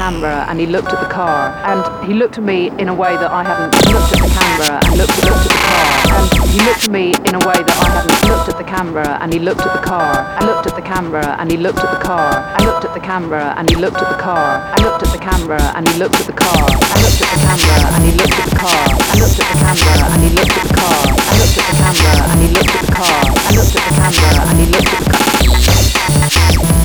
camera and he looked at the car, and he looked at me in a way that I hadn't looked at the camera and looked at the car, and he looked at me in a way that I hadn't looked at the camera and he looked at the car, and looked at the camera and he looked at the car, and looked at the camera and he looked at the car, and looked at the camera and he looked at the car, and looked at the camera and he looked at the car, and looked at the camera and he looked at the car, and looked at the camera and he looked at the car, and looked at the camera and he looked at the car.